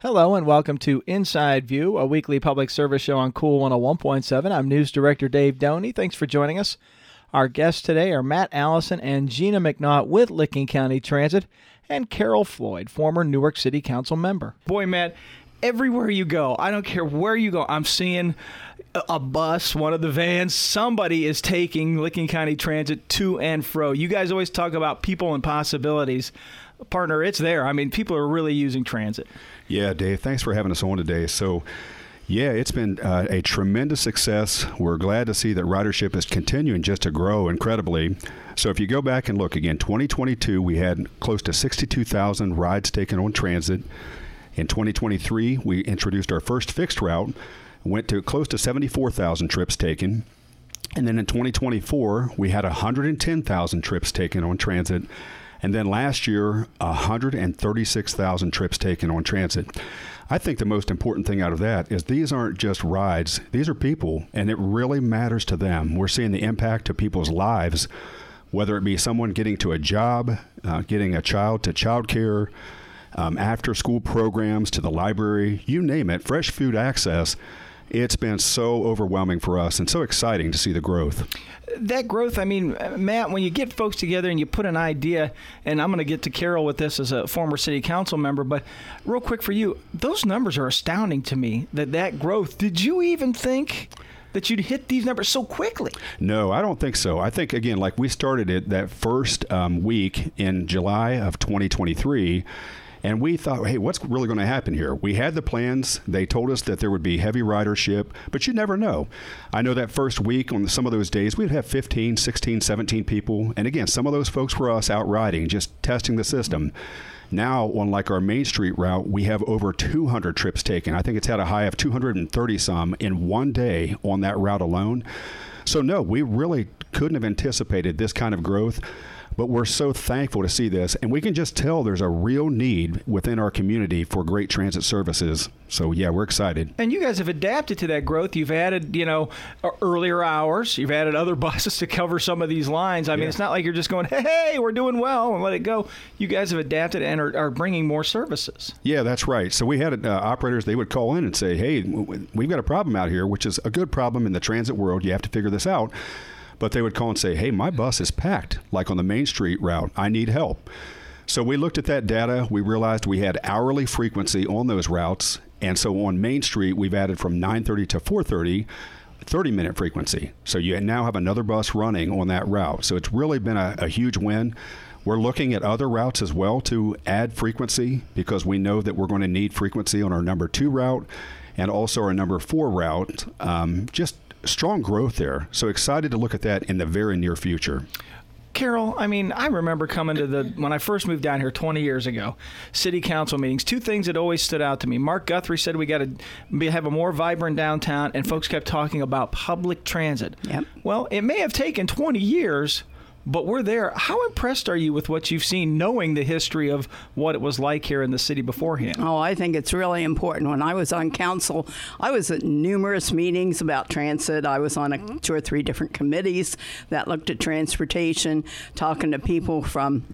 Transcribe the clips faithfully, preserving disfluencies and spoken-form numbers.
Hello and welcome to Inside View, a weekly public service show on Cool one oh one point seven. I'm News Director Dave Doney. Thanks for joining us. Our guests today are Matt Allison and Gina McNaught with Licking County Transit and Carol Floyd, former Newark City Council member. Boy, Matt, everywhere you go, I don't care where you go, I'm seeing a bus, one of the vans, somebody is taking Licking County Transit to and fro. You guys always talk about people and possibilities. Partner, it's there. I mean, people are really using transit. Yeah, Dave, thanks for having us on today. So, yeah, it's been uh, a tremendous success. We're glad to see that ridership is continuing just to grow incredibly. So if you go back and look again, twenty twenty-two, we had close to sixty-two thousand rides taken on transit. In twenty twenty-three, we introduced our first fixed route, went to close to seventy-four thousand trips taken. And then in twenty twenty-four, we had one hundred ten thousand trips taken on transit. And then last year, one hundred thirty-six thousand trips taken on transit. I think the most important thing out of that is these aren't just rides. These are people, and it really matters to them. We're seeing the impact to people's lives, whether it be someone getting to a job, uh, getting a child to childcare, um, after-school programs to the library, you name it, fresh food access. It's been so overwhelming for us and so exciting to see the growth. That growth, I mean, Matt, when you get folks together and you put an idea, and I'm going to get to Carol with this as a former city council member, but real quick for you, those numbers are astounding to me, that that growth. Did you even think that you'd hit these numbers so quickly? No, I don't think so. I think, again, like we started it that first um, week in July of twenty twenty-three, and we thought, hey, what's really going to happen here? We had the plans. They told us that there would be heavy ridership, but you never know. I know that first week on some of those days, we'd have fifteen, sixteen, seventeen people. And again, some of those folks were us out riding, just testing the system. Now, on like our Main Street route, we have over two hundred trips taken. I think it's had a high of two hundred thirty some in one day on that route alone. So no, we really couldn't have anticipated this kind of growth. But we're so thankful to see this, and we can just tell there's a real need within our community for great transit services. So, yeah, we're excited. And you guys have adapted to that growth. You've added, you know, earlier hours. You've added other buses to cover some of these lines. I mean, yeah. It's not like you're just going, hey, hey, we're doing well, and let it go. You guys have adapted and are, are bringing more services. Yeah, that's right. So we had uh, operators, they would call in and say, hey, we've got a problem out here, which is a good problem in the transit world. You have to figure this out. But they would call and say, hey, my bus is packed, like on the Main Street route. I need help. So we looked at that data. We realized we had hourly frequency on those routes. And so on Main Street, we've added from nine thirty to four thirty, thirty-minute frequency. So you now have another bus running on that route. So it's really been a, a huge win. We're looking at other routes as well to add frequency because we know that we're going to need frequency on our number two route and also our number four route. Um, just strong growth there. So excited to look at that in the very near future. Carol, I mean, I remember coming to the, when I first moved down here twenty years ago, city council meetings, two things that always stood out to me. Mark Guthrie said we got to have a more vibrant downtown, and folks kept talking about public transit. Yep. Well, it may have taken twenty years, but we're there. How impressed are you with what you've seen, knowing the history of what it was like here in the city beforehand? Oh, I think it's really important. When I was on council, I was at numerous meetings about transit. I was on a, two or three different committees that looked at transportation, talking to people from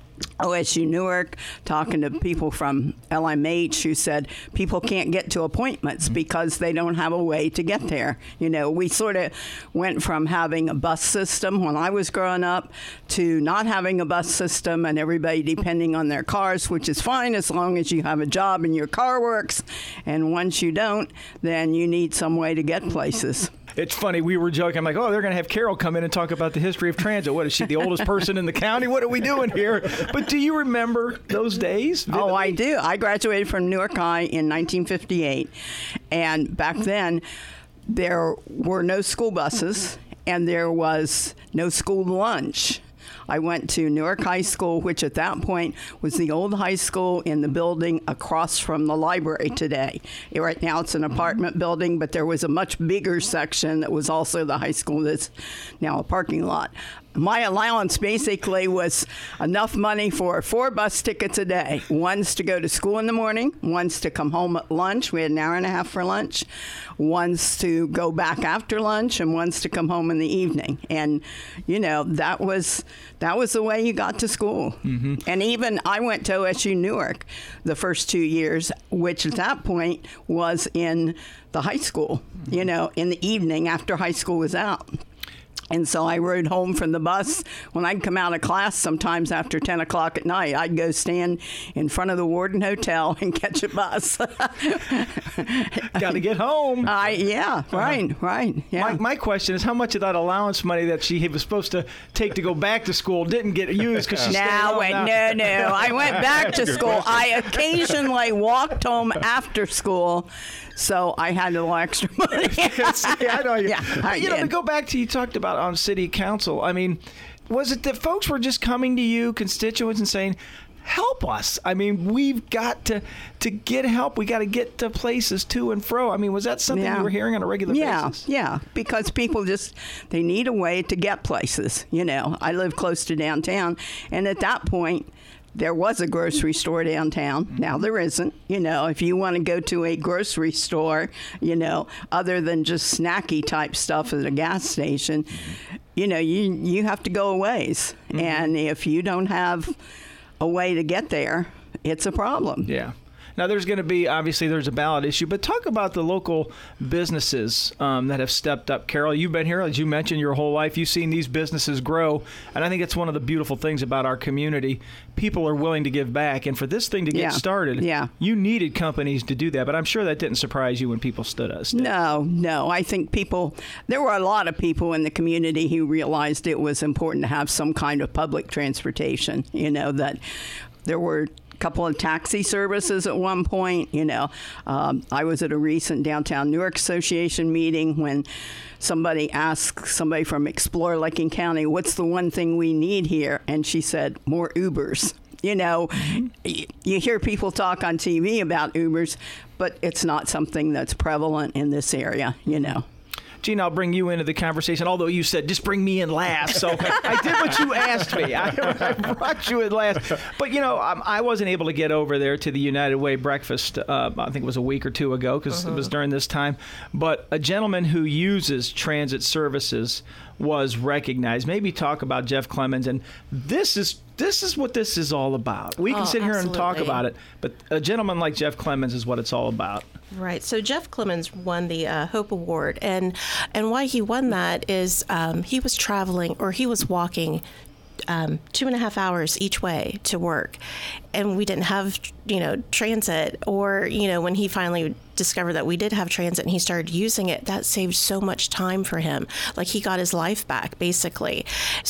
O S U Newark, talking to people from L M H who said people can't get to appointments because they don't have a way to get there. You know, we sort of went from having a bus system when I was growing up to not having a bus system and everybody depending on their cars, which is fine as long as you have a job and your car works. And once you don't, then you need some way to get places. It's funny, we were joking. I'm like, oh, they're going to have Carol come in and talk about the history of transit. What, is she the oldest person in the county? What are we doing here? But do you remember those days? Vividly? Oh, I do. I graduated from Newark High in nineteen fifty-eight. And back then, there were no school buses, and there was no school lunch. I went to Newark High School, which at that point was the old high school in the building across from the library today. Right now it's an apartment building, but there was a much bigger section that was also the high school that's now a parking lot. My allowance basically was enough money for four bus tickets a day. One's to go to school in the morning, one's to come home at lunch. We had an hour and a half for lunch. One's to go back after lunch, and one's to come home in the evening. And, you know, that was that was the way you got to school. Mm-hmm. And even I went to O S U Newark the first two years, which at that point was in the high school, mm-hmm. you know, in the evening after high school was out. And so I rode home from the bus. When I'd come out of class, sometimes after ten o'clock at night, I'd go stand in front of the Warden Hotel and catch a bus. Got to get home. I yeah, right, uh-huh. right. Yeah. My, my question is, how much of that allowance money that she was supposed to take to go back to school didn't get used because she stayed now, home wait, now? no, no. I went back to school. I occasionally walked home after school. So I had a little extra money. See, I know you. Yeah, I you know, did. to go back to you talked about on city council. I mean, was it that folks were just coming to you, constituents, and saying, "Help us"? I mean, we've got to to get help. We got to get to places to and fro. I mean, was that something yeah. you were hearing on a regular yeah, basis? Yeah, because people just they need a way to get places. You know, I live close to downtown, and at that point, there was a grocery store downtown. Now there isn't. You know, if you want to go to a grocery store, you know, other than just snacky type stuff at a gas station, you know, you you have to go a ways. Mm-hmm. And if you don't have a way to get there, it's a problem. Yeah. Now, there's going to be, obviously, there's a ballot issue, but talk about the local businesses um, that have stepped up. Carol, you've been here, as you mentioned, your whole life. You've seen these businesses grow, and I think it's one of the beautiful things about our community. People are willing to give back, and for this thing to get yeah. started, yeah. you needed companies to do that, but I'm sure that didn't surprise you when people stood us. No, no. I think people, there were a lot of people in the community who realized it was important to have some kind of public transportation, you know, that there were couple of taxi services at one point. You know, um, I was at a recent Downtown Newark Association meeting when somebody asked somebody from Explore Licking County, what's the one thing we need here? And she said, more Ubers. You know, mm-hmm. y- you hear people talk on T V about Ubers, but it's not something that's prevalent in this area, you know. Gene, I'll bring you into the conversation, although you said, just bring me in last. So I did what you asked me. I, I brought you in last. But, you know, um, I wasn't able to get over there to the United Way breakfast, uh, I think it was a week or two ago, because uh-huh. it was during this time. But a gentleman who uses transit services was recognized. Maybe talk about Jeff Clemens. And this is this is what this is all about. We can oh, sit here absolutely. and talk about it, but a gentleman like Jeff Clemens is what it's all about. Right. So Jeff Clemens won the uh, Hope Award, and and why he won that is um, he was traveling, or he was walking um, two and a half hours each way to work, and we didn't have, you know, transit. Or, you know, when he finally discovered that we did have transit and he started using it, that saved so much time for him. Like, he got his life back, basically.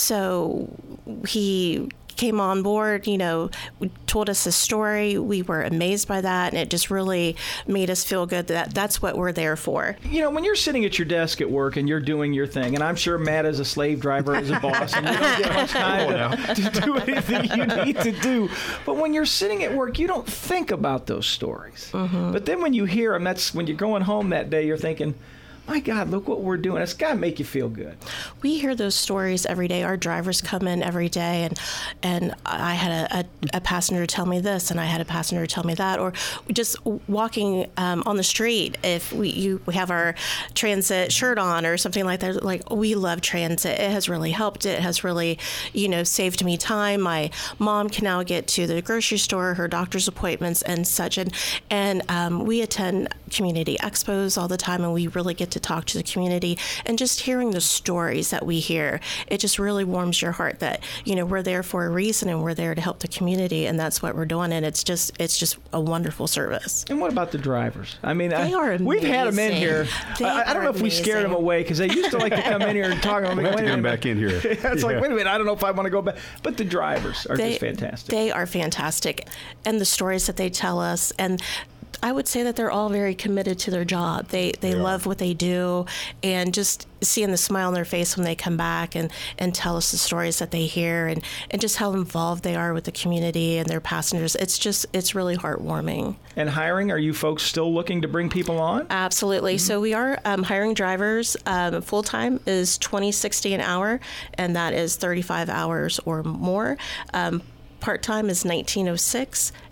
So he came on board, you know, told us his story. We were amazed by that, and it just really made us feel good that that's what we're there for. You know, when you're sitting at your desk at work and you're doing your thing, and I'm sure Matt is a slave driver, as a boss, and you don't get much time to, to do anything you need to do. But when you're sitting at work, you don't think about those stories. Mm-hmm. But then when you hear them, that's when you're going home that day, you're thinking, my God, look what we're doing. It's got to make you feel good. We hear those stories every day. Our drivers come in every day, and and I had a, a, a passenger tell me this, and I had a passenger tell me that. Or just walking um, on the street, if we you we have our transit shirt on or something like that, like, we love transit. It has really helped. It has really, you know, saved me time. My mom can now get to the grocery store, her doctor's appointments, and such. And, and um, we attend community expos all the time, and we really get to talk to the community, and just hearing the stories that we hear, it just really warms your heart that, you know, we're there for a reason, and we're there to help the community, and that's what we're doing. And it's just it's just a wonderful service. And what about the drivers? I mean, they I, are amazing. We've had them in here. I, I don't know if we scared them away, because they used to like to come in here and talk. We have to come back in here. It's yeah. like, wait a minute, I don't know if I want to go back. But the drivers are they, just fantastic. They are fantastic, and the stories that they tell us, and I would say that they're all very committed to their job. They they, they love what they do, and just seeing the smile on their face when they come back and, and tell us the stories that they hear, and, and just how involved they are with the community and their passengers. It's just, it's really heartwarming. And hiring, are you folks still looking to bring people on? Absolutely. Mm-hmm. So we are um, hiring drivers. Um, full-time is twenty sixty an hour, and that is thirty-five hours or more. Um, Part-time is nineteen oh six,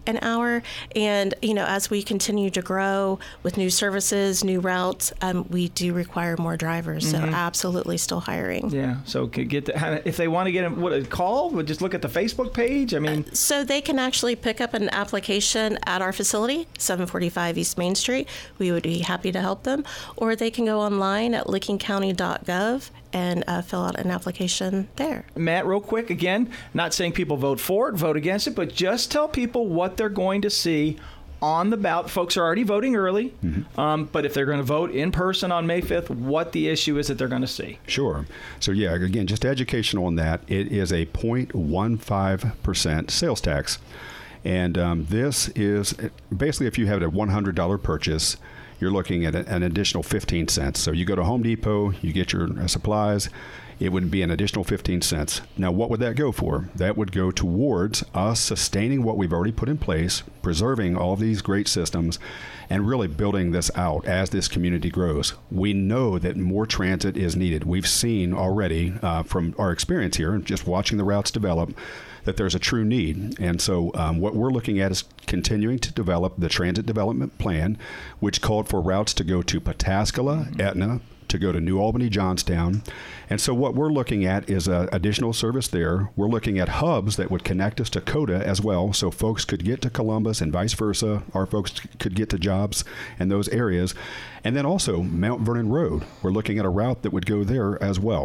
an hour. And, you know, as we continue to grow with new services, new routes, um, we do require more drivers. So absolutely still hiring. Yeah. So could get the, if they want to get a, what, a call, would just look at the Facebook page. I mean, so they can actually pick up an application at our facility, seven forty-five East Main Street. We would be happy to help them. Or they can go online at licking county dot gov and uh, fill out an application there. Matt, real quick, again, not saying people vote for it, vote against it, but just tell people what they're going to see on the ballot. Folks are already voting early, mm-hmm. um, but if they're going to vote in person on May fifth, what the issue is that they're going to see. Sure. So, yeah, again, just educational on that. It is a zero point one five percent sales tax. And um, this is basically if you have a one hundred dollars purchase, you're looking at an additional fifteen cents. So you go to Home Depot, you get your uh, supplies, it would be an additional fifteen cents. Now, what would that go for? That would go towards us sustaining what we've already put in place, preserving all of these great systems, and really building this out as this community grows. We know that more transit is needed. We've seen already uh, from our experience here, just watching the routes develop, that there's a true need. And so um, what we're looking at is continuing to develop the transit development plan, which called for routes to go to Pataskala, mm-hmm. Etna, to go to New Albany, Johnstown. And so what we're looking at is uh, additional service there. We're looking at hubs that would connect us to COTA as well, so folks could get to Columbus and vice versa. Our folks could get to jobs in those areas. And then also Mount Vernon Road. We're looking at a route that would go there as well.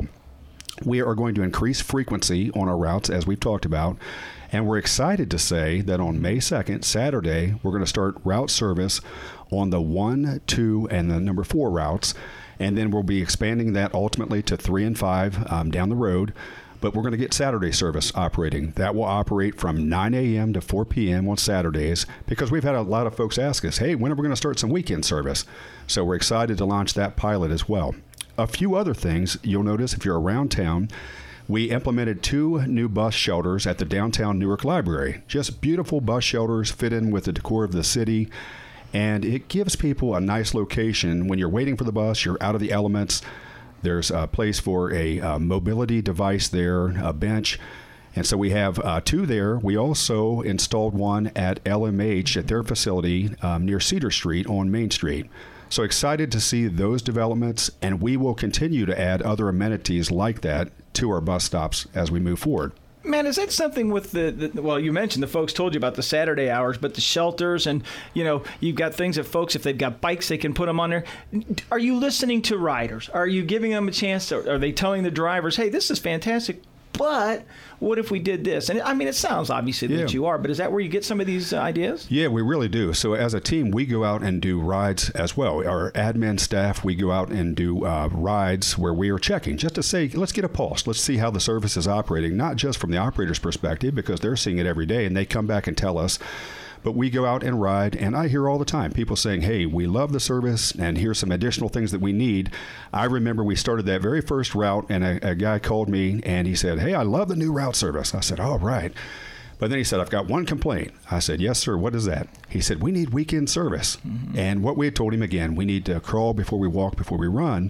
We are going to increase frequency on our routes, as we've talked about, and we're excited to say that on May second, Saturday, we're going to start route service on the one, two, and the number four routes, and then we'll be expanding that ultimately to three and five um, down the road. But we're going to get Saturday service operating. That will operate from nine a.m. to four p.m. on Saturdays, because we've had a lot of folks ask us, hey, when are we going to start some weekend service? So we're excited to launch that pilot as well. A few other things you'll notice if you're around town. We implemented two new bus shelters at the downtown Newark Library. Just beautiful bus shelters fit in with the decor of the city. And it gives people a nice location. When you're waiting for the bus, you're out of the elements. There's a place for a uh, mobility device there, a bench. And so we have uh, two there. We also installed one at L M H at their facility um, near Cedar Street on Main Street. So excited to see those developments, and we will continue to add other amenities like that to our bus stops as we move forward. Man, is that something with the, the, well, you mentioned the folks told you about the Saturday hours, but the shelters and, you know, you've got things that folks, if they've got bikes, they can put them on there. Are you listening to riders? Are you giving them a chance? To, are they telling the drivers, hey, this is fantastic, but what if we did this? And I mean, it sounds obviously yeah. that you are, but is that where you get some of these uh, ideas? Yeah, we really do. So as a team, we go out and do rides as well. Our admin staff, we go out and do uh, rides where we are checking just to say, let's get a pulse. Let's see how the service is operating, not just from the operator's perspective, because they're seeing it every day and they come back and tell us. But we go out and ride, and I hear all the time people saying, hey, we love the service, and here's some additional things that we need. I remember we started that very first route, and a, a guy called me, and he said, hey, I love the new route service. I said, oh, right. But then he said, I've got one complaint. I said, yes, sir, what is that? He said, we need weekend service. Mm-hmm. And what we had told him, again, we need to crawl before we walk, before we run.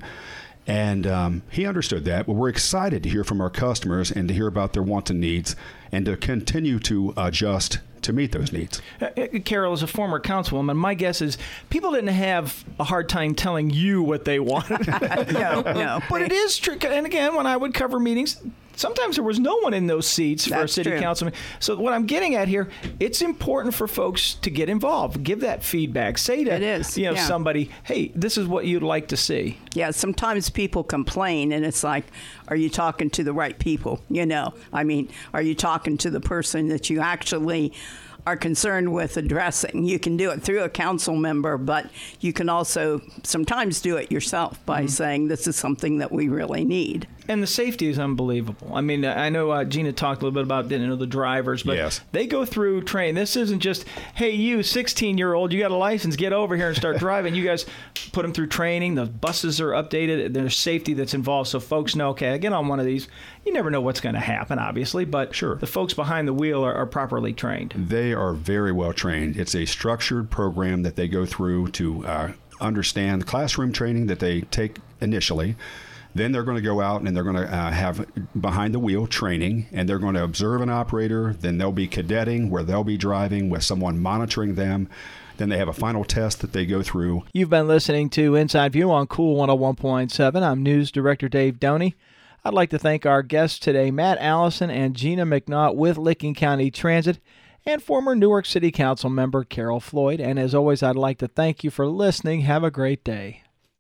And um, he understood that, but we're excited to hear from our customers and to hear about their wants and needs and to continue to adjust to meet those needs. Uh, Carol, as a former councilwoman, my guess is people didn't have a hard time telling you what they wanted. no, no. But it is true. And again, when I would cover meetings, sometimes there was no one in those seats for That's a city true. councilman. So what I'm getting at here, it's important for folks to get involved, give that feedback, say to It is, you know yeah. somebody, hey, this is what you'd like to see. Yeah, sometimes people complain, and it's like, are you talking to the right people? You know, I mean, are you talking to the person that you actually are concerned with addressing? You can do it through a council member, but you can also sometimes do it yourself by mm-hmm. saying this is something that we really need. And the safety is unbelievable. I mean, I know uh, Gina talked a little bit about you know, the drivers, but yes. they go through training. This isn't just, hey, you sixteen-year-old, you got a license, get over here and start driving. You guys put them through training. The buses are updated. There's safety that's involved, so folks know, okay, I get on one of these. You never know what's going to happen, obviously, but sure. the folks behind the wheel are, are properly trained. They are very well trained. It's a structured program that they go through to uh, understand the classroom training that they take initially. Then they're going to go out and they're going to uh, have behind the wheel training, and they're going to observe an operator. Then they'll be cadetting, where they'll be driving with someone monitoring them. Then they have a final test that they go through. You've been listening to Inside View on Cool one oh one point seven. I'm News Director Dave Downey. I'd like to thank our guests today, Matt Allison and Gina McNaught with Licking County Transit, and former Newark City Council member Carol Floyd. And as always, I'd like to thank you for listening. Have a great day.